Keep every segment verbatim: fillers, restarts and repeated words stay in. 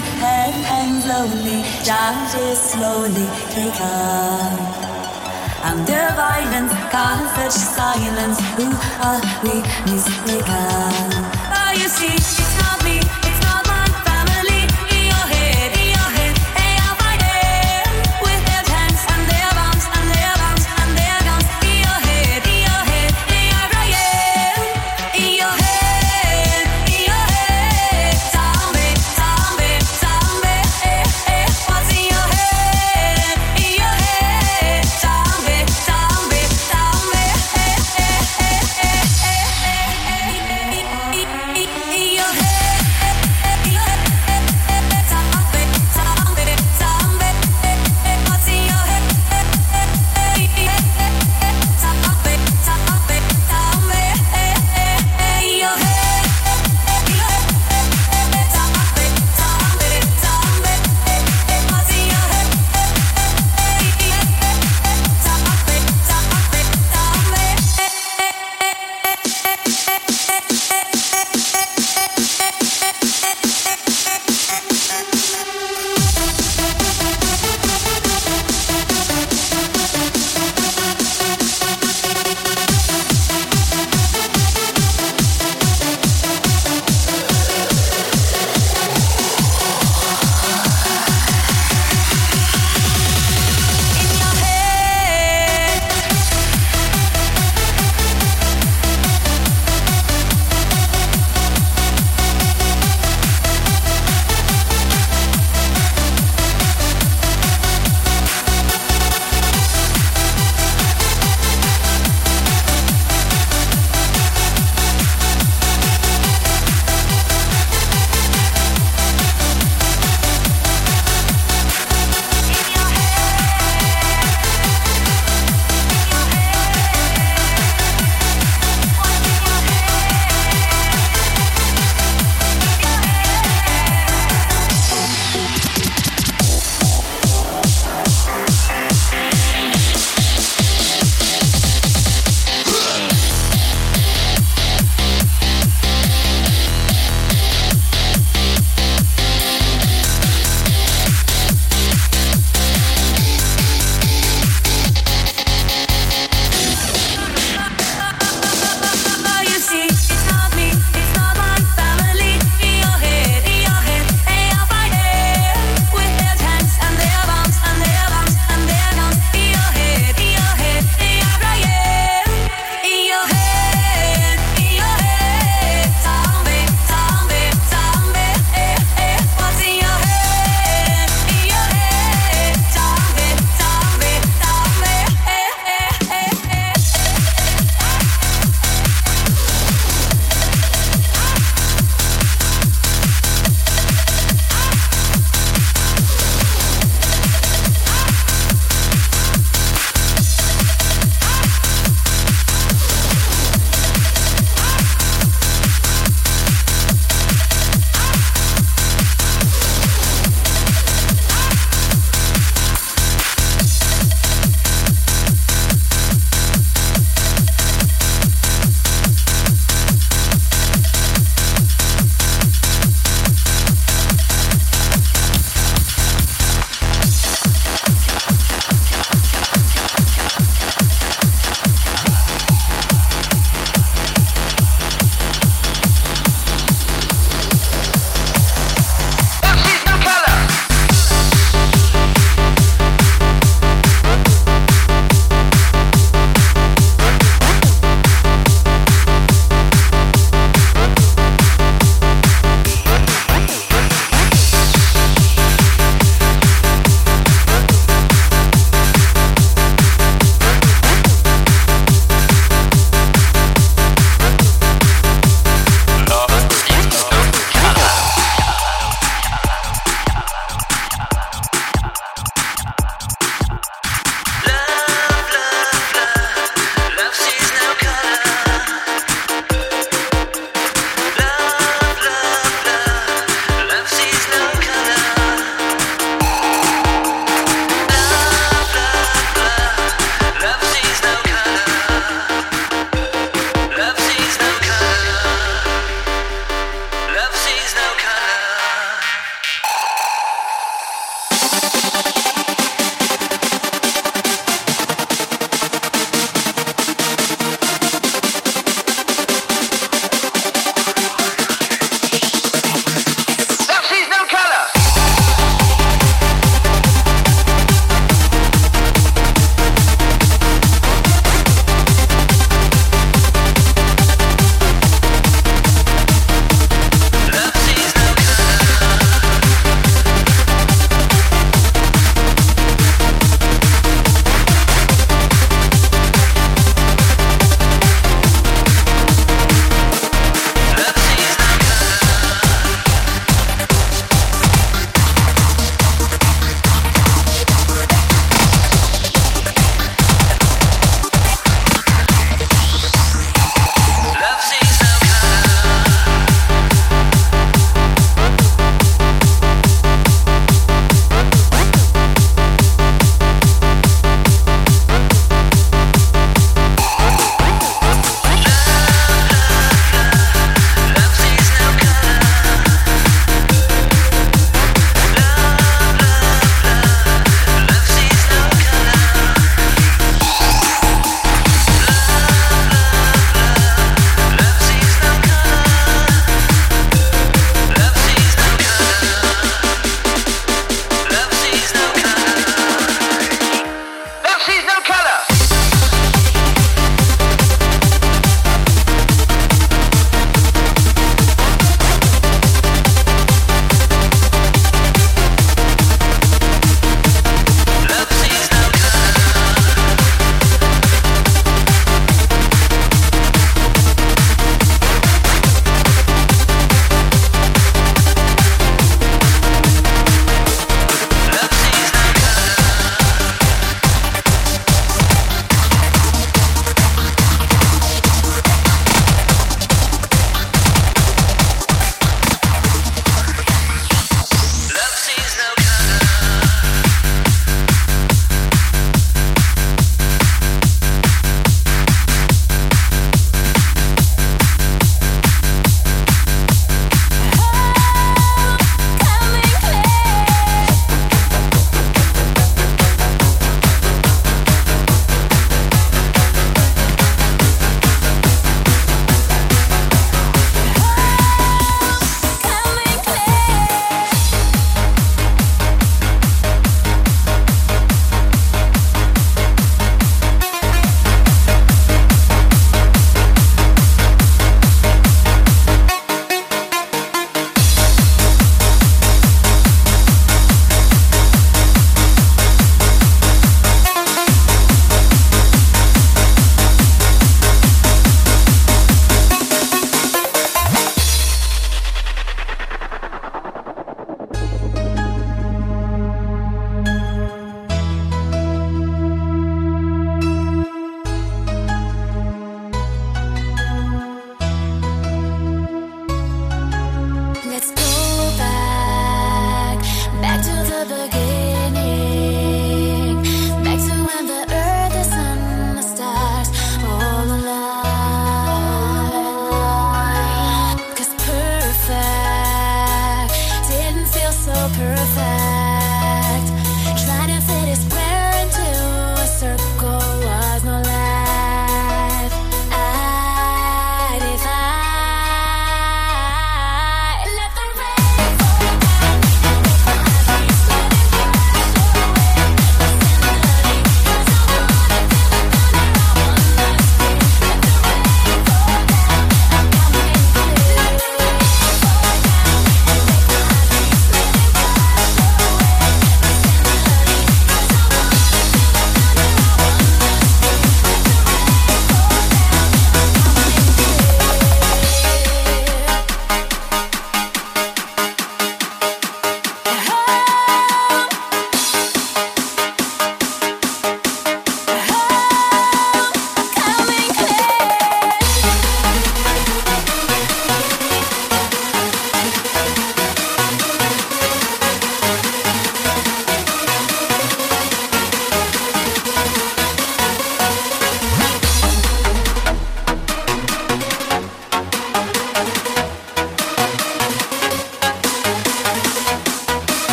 head hangs lonely, charges slowly take up. Under violence, cause such silence. Who are we mistaken? Oh, you see, it's not me, it's not my family. In your head, in your head, they are fighting with their tanks and their bombs and their bombs and their guns. In your head, in your head, they are crying. In your head, in your head, zombie, zombie, zombie. Eh, eh, what's in your head? In your head, zombie, zombie, zombie. Eh, eh, eh, eh, eh, eh, eh, eh, eh.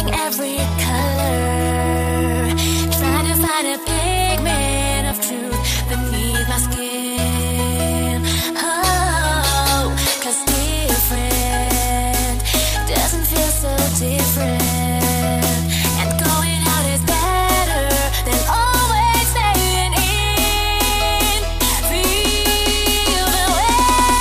every color, trying to find a pigment of truth beneath my skin. Oh, 'cause different doesn't feel so different. And going out is better than always staying in. Feel the way.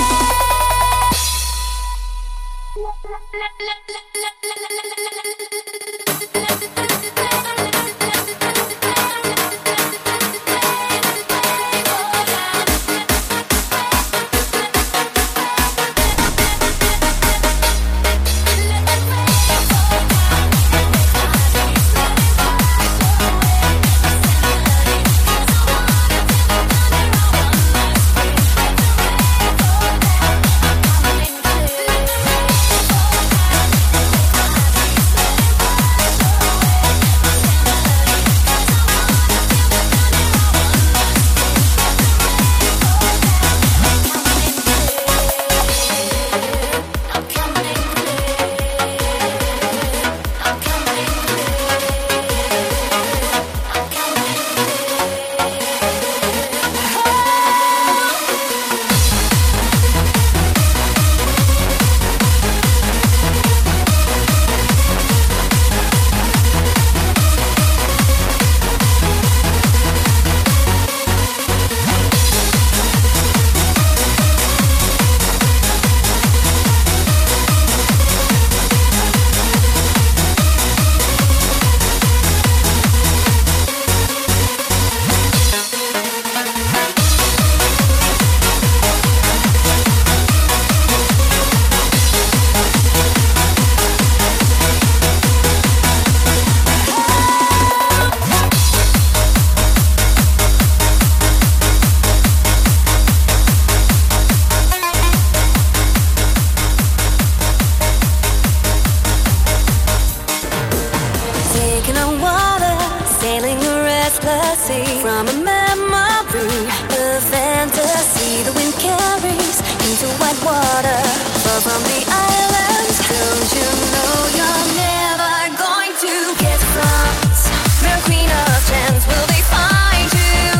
From a memory, a fantasy the wind carries into white water, far from the islands. Don't you know you're never going to get France? Mary Queen of Chance will be fine too.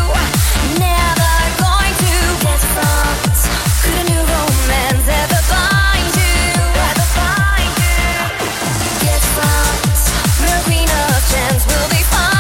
Never going to get France. Could a new romance ever find you? Ever find you? Get France. Mary Queen of Chance will be fine.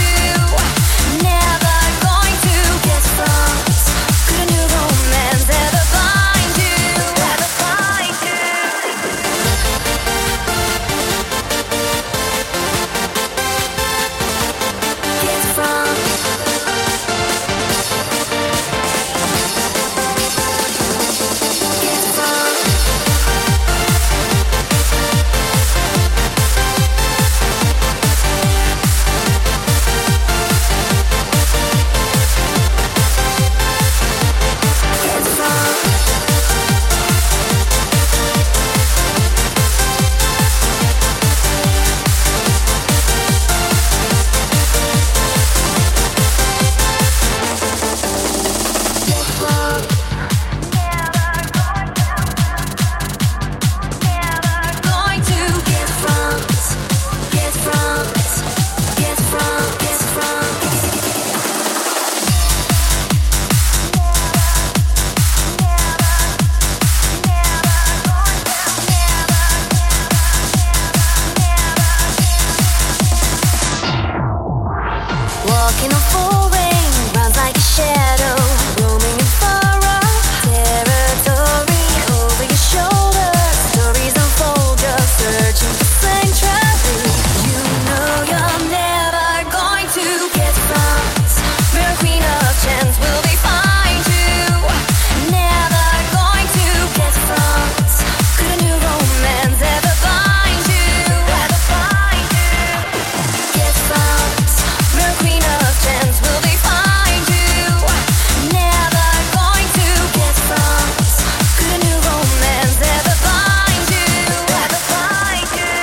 Walking on full rain, runs like a shadow, roaming in far-off territory. Over your shoulder, stories unfold, just searching for sanctuary. You know you're never going to get France. Mary Queen of Chance will be fine too. Never going to get France. Could a new romance ever find you? Ever find you? Get France. Mary Queen of Chance will be fine too. Never going to get France. Could a new romance ever find you? Ever find you?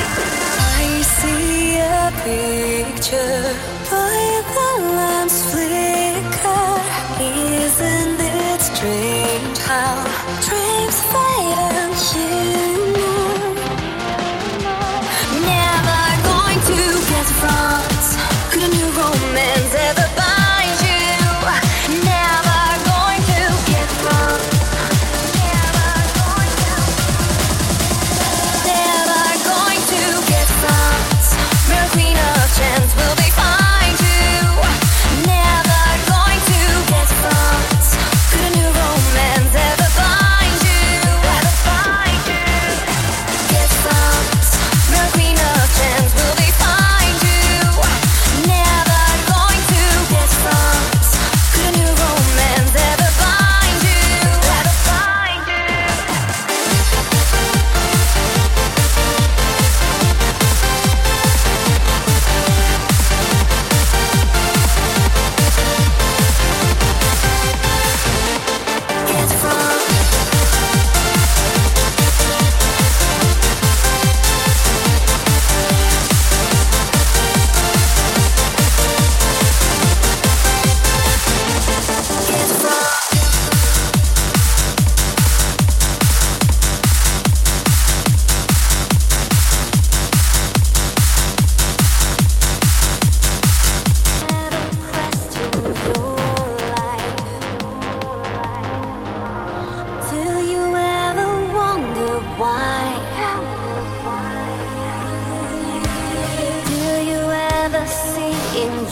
I see a picture by the lamps flicker. Isn't it strange how dreams fade and you know? Never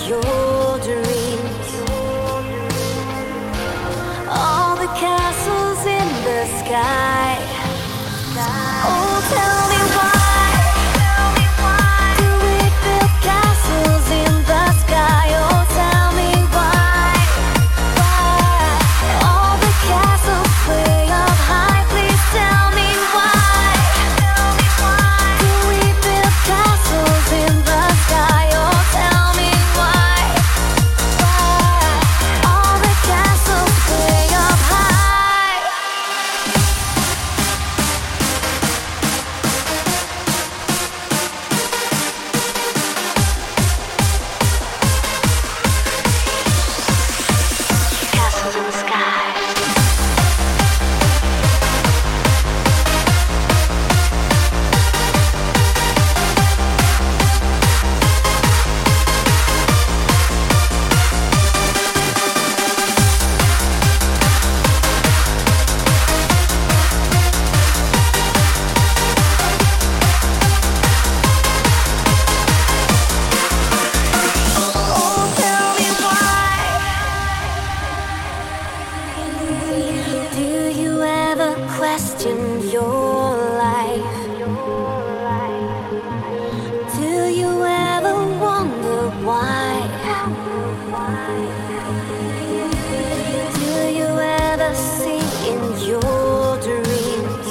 your dreams. All the castles in the sky. Oh, tell me why do we build castles in the sky? Oh, tell me why. Why all the castles way up high? Please tell me why. Do we build castles in the sky? Oh, tell me why. Why all the castles way up high? Castles in the sky. Oh, tell me why. Do you ever question your life? Do you ever wonder why? Do you ever see in your dreams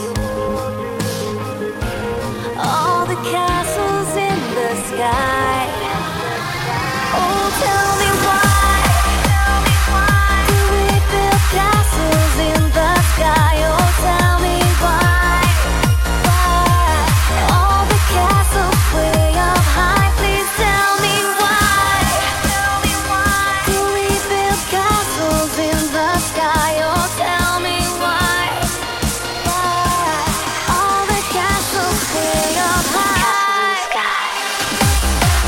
all the castles in the sky? Oh, tell me why do we build castles in the sky? Oh, tell me why. Why all the castles way up high? Please tell me why. Do we build castles in the sky? Oh, tell me why. Why all the castles way up high?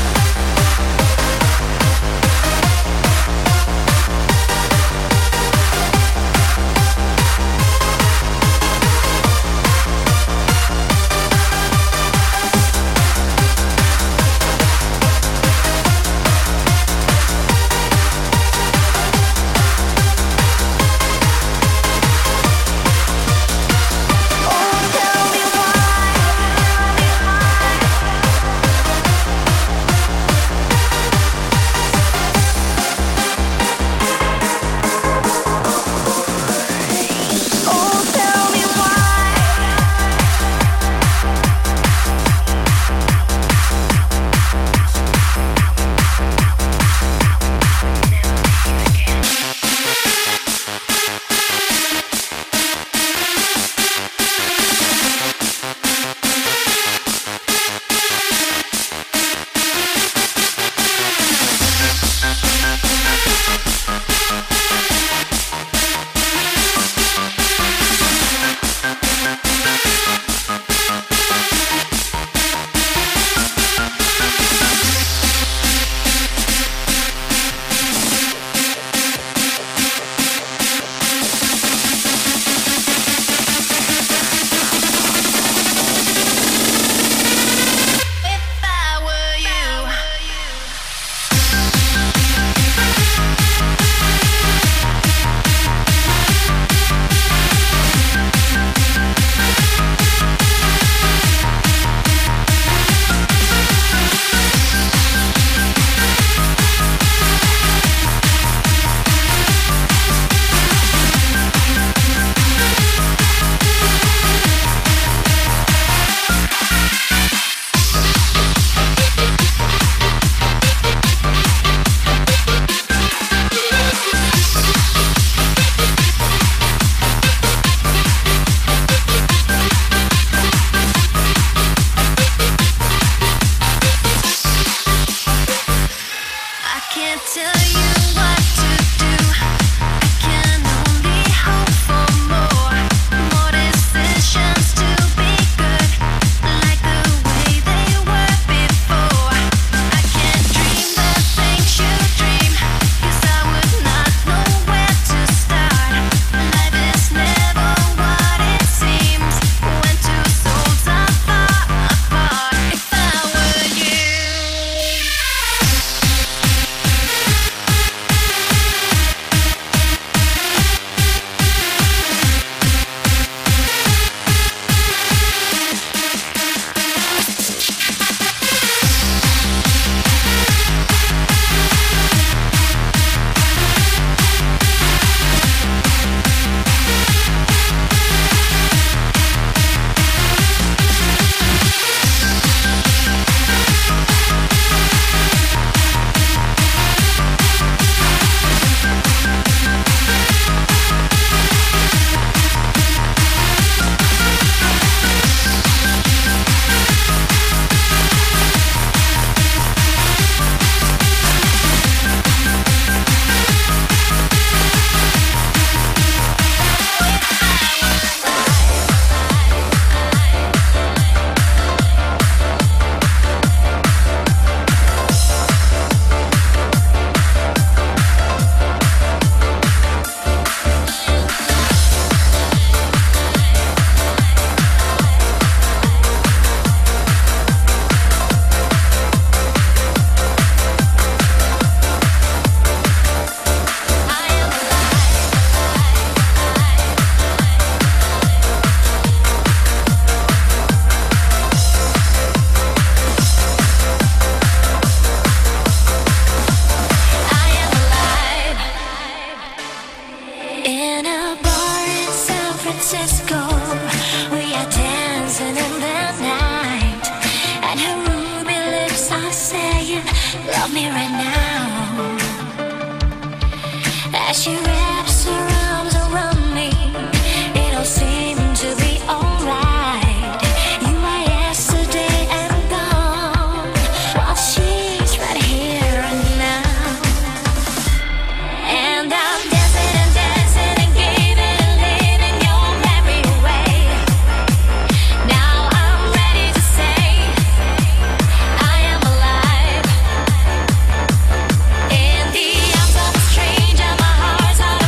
start saying, love me right now. As she wraps her arms around me, it all seemed to be alright. You are yesterday and gone, while she's right here and now. And I'm dancing and dancing and giving and living your memory away. Now I'm ready to say I am alive. In the arms of a stranger, my heart's out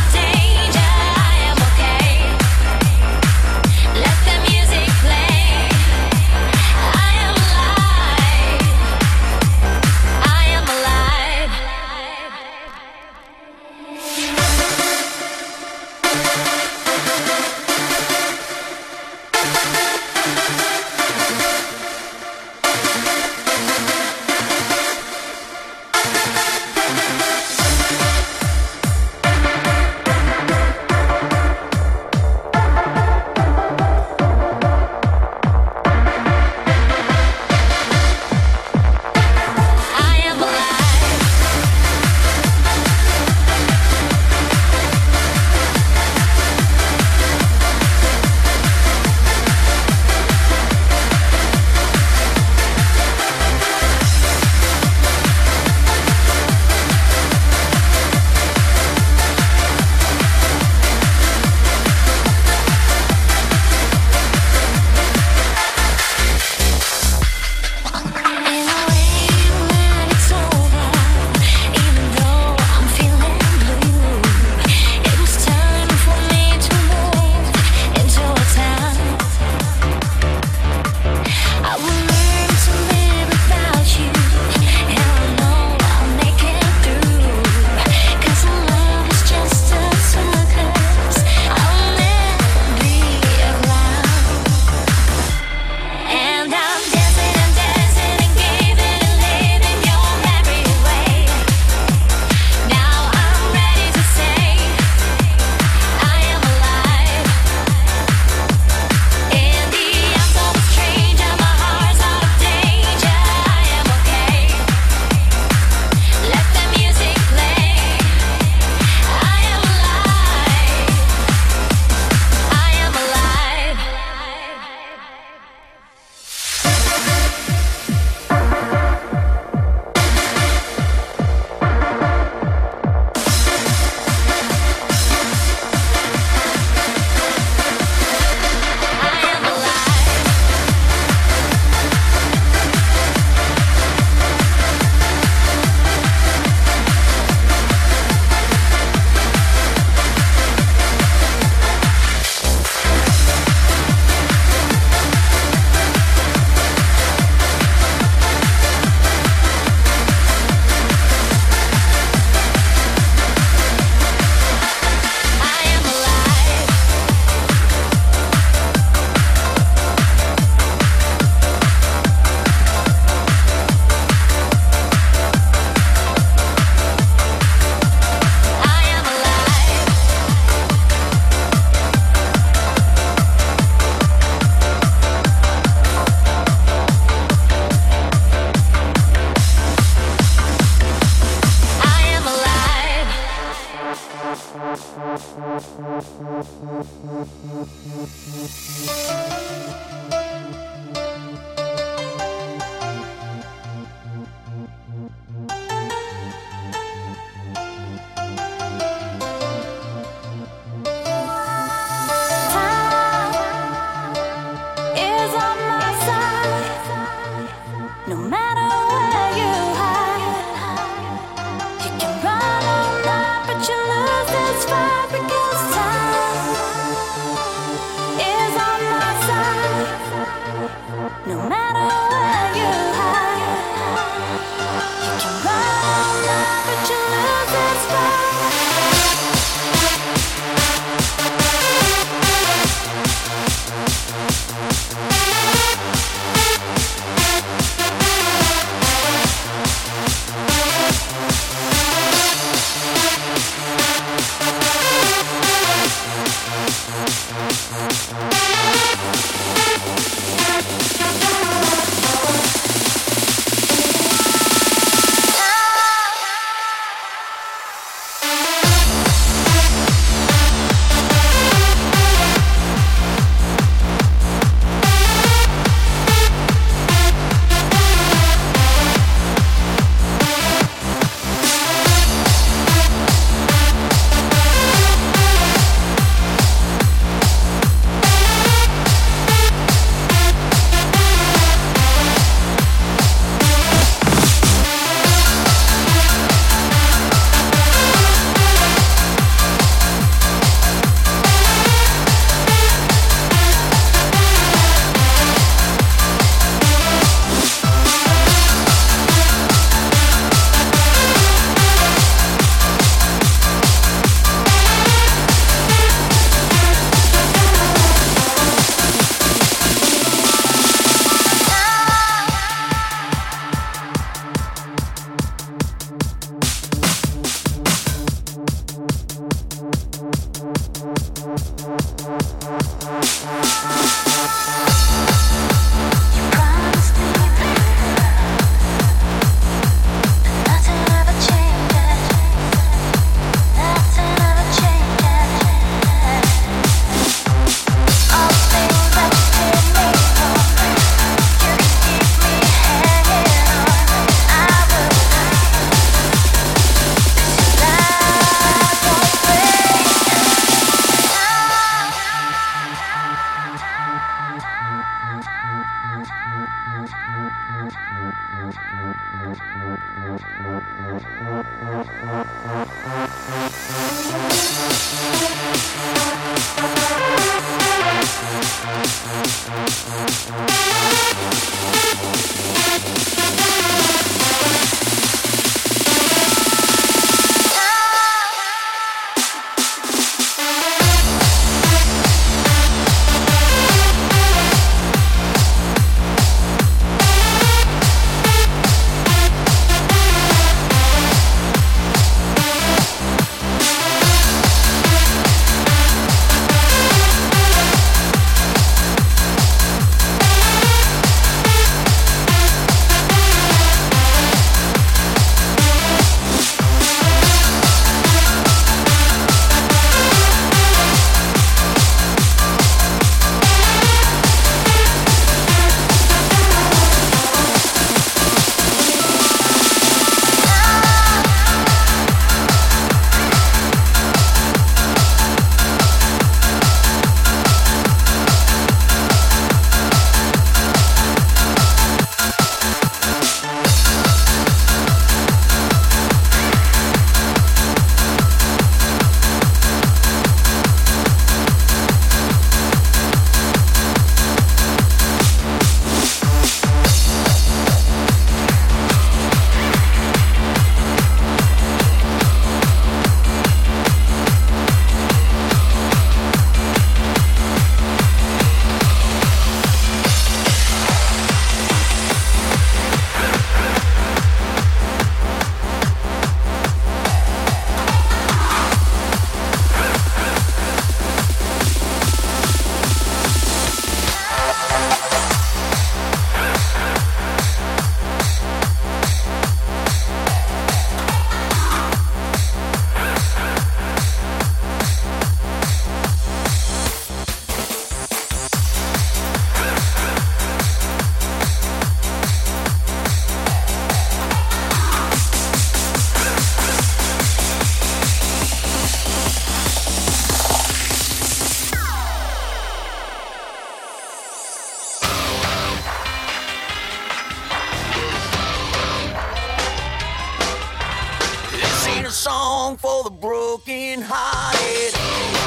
song for the broken hearted,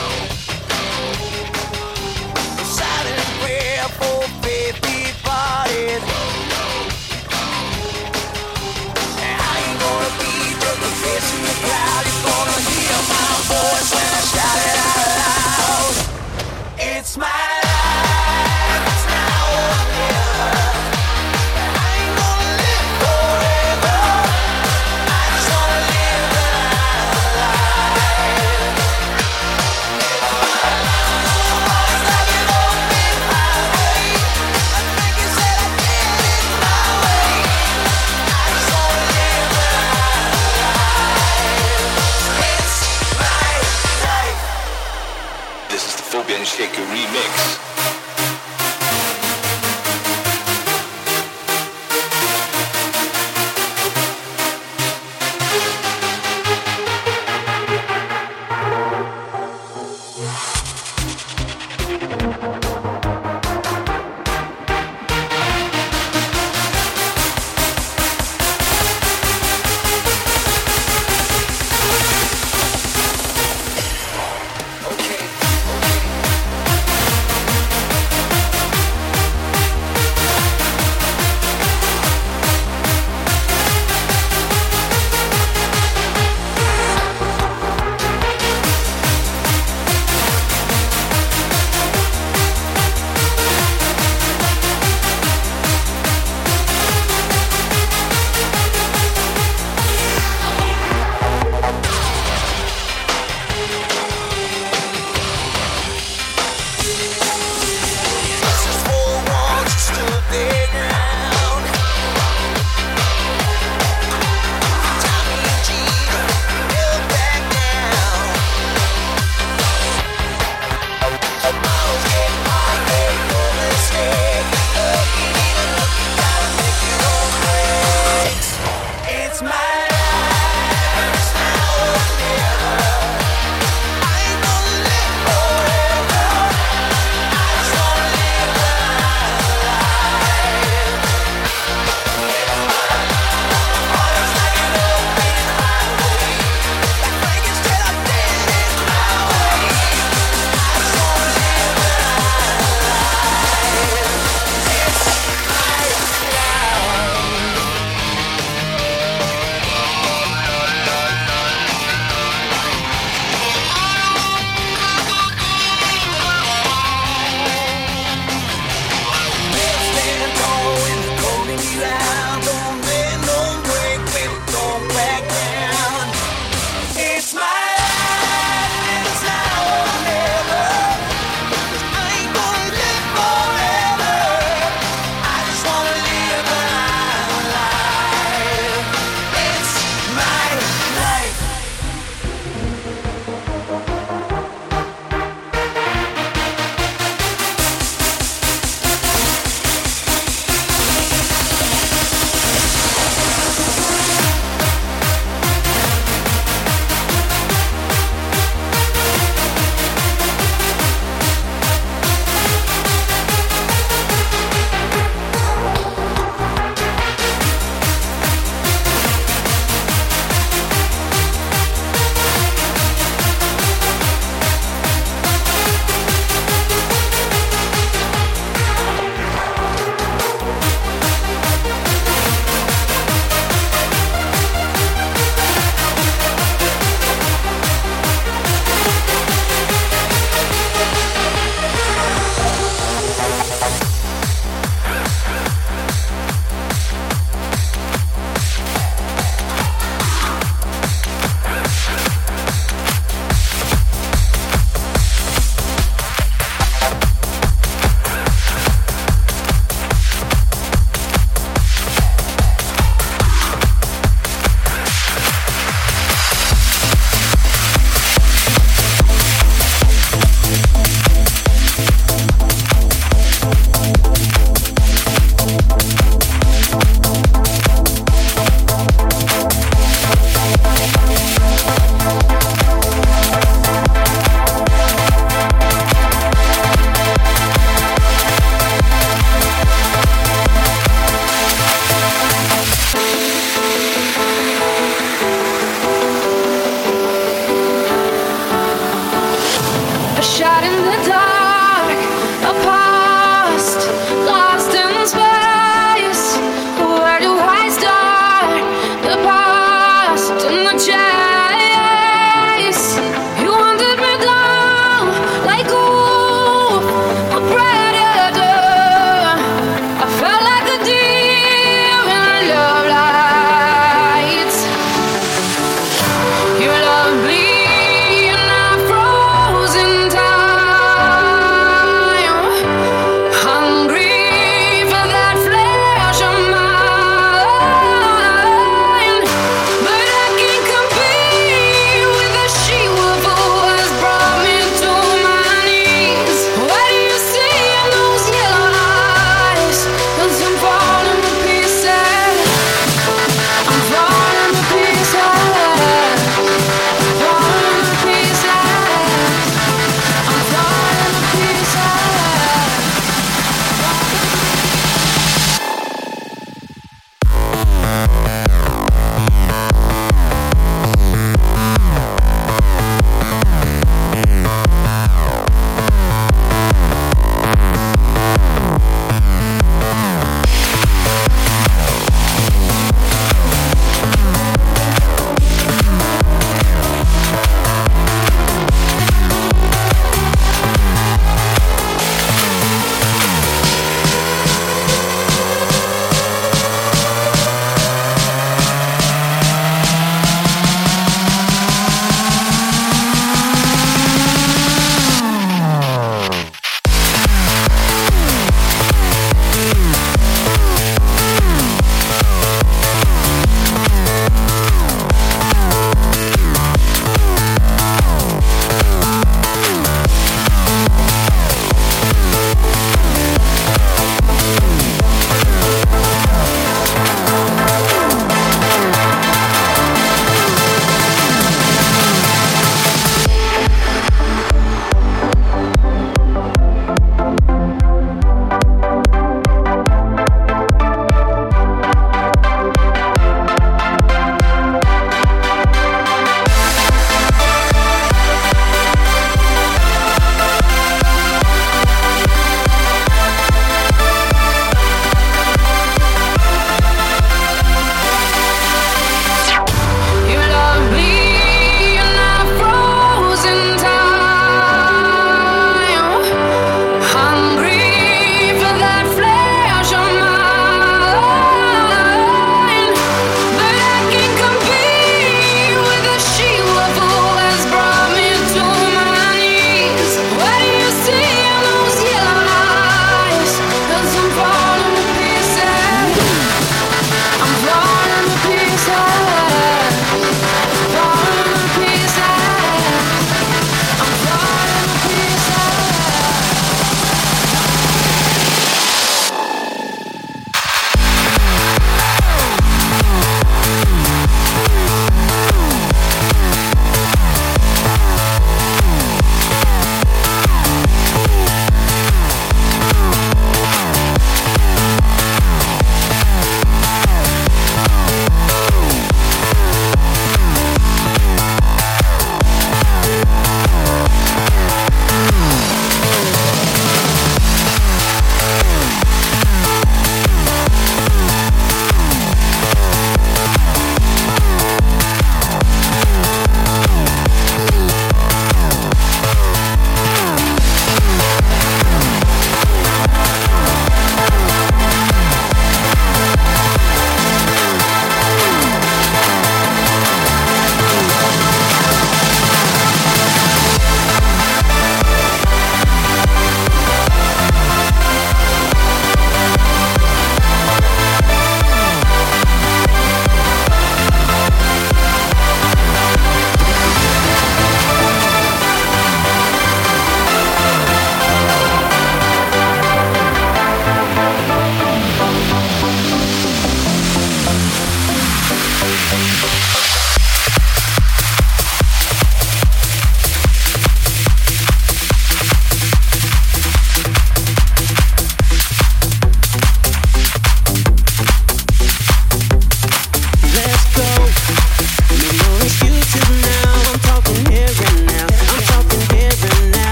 a silent prayer for faith departed. I ain't gonna be just a face in the crowd. You're gonna hear my voice when I shout it out loud. It's my life, it's now or never. I ain't gonna live forever. I just wanna live the life. It's like an open highway. I think you said I did it my way. I just wanna live the life. It's my life. This is the Fabian Shaker remix.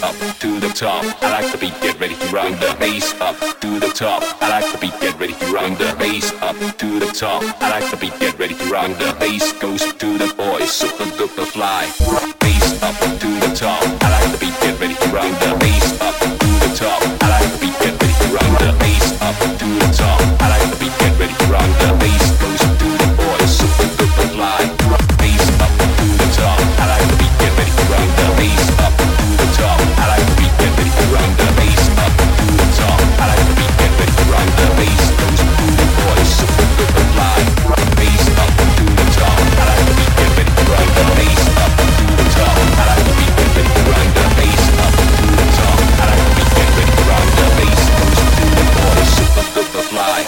up to the top. I like the beat, get ready to rock the bass up to the top. I like the beat, get ready to rock the bass up to the top. I like the beat, get ready to rock the bass goes to the boys, super duper fly. Bass up to the top. I like the beat, get ready to rock the bass up to the top. I like the beat, get ready to rock the bass up to the top. I like the beat, get ready to rock the bass goes to the boys, super duper fly. Bass up to the top. I like the beat, get ready to rock the bass up to the top. I like the beat, get ready to rock the bass up to the top. I like the beat, get ready to rock the bass goes to the boys, super duper fly. Bass up to the top. I like the beat, get ready to rock the bass up to the top. I like the beat, get ready to rock the bass up to the top. I like the beat, get ready to rock the bass goes to the boys, super duper fly.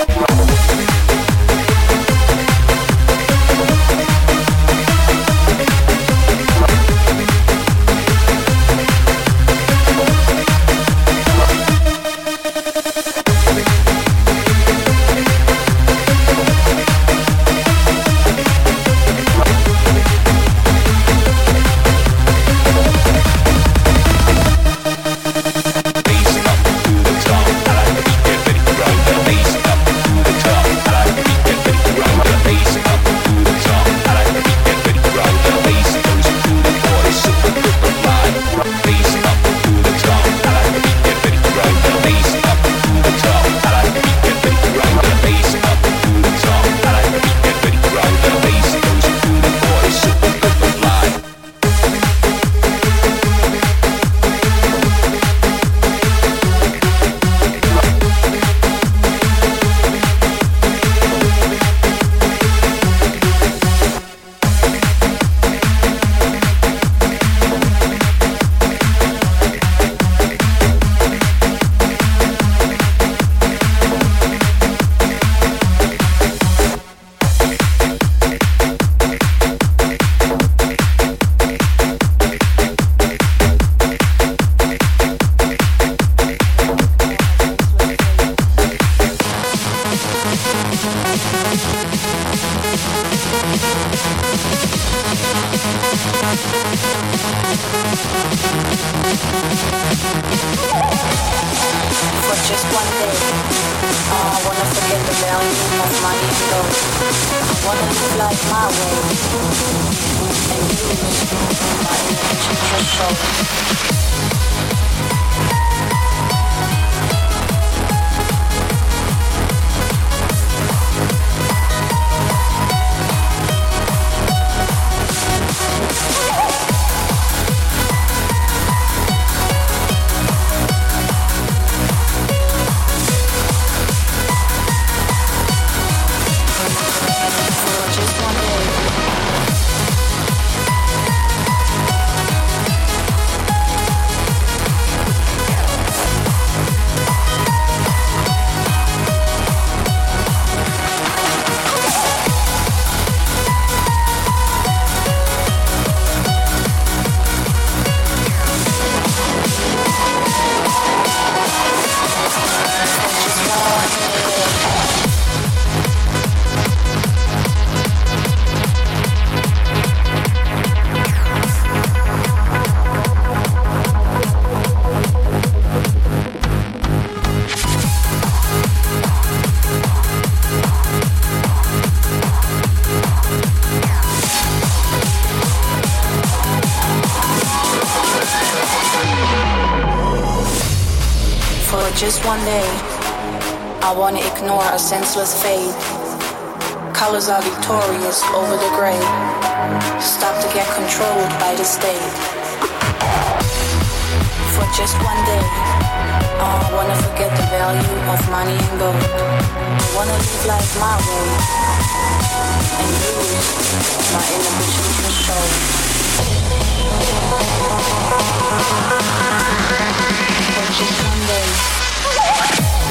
Just one day, I wanna ignore a senseless fate. Colors are victorious over the gray. Stop to get controlled by the state. For just one day, I wanna forget the value of money and gold. I wanna live life my way and lose my inhibition control. For just one day.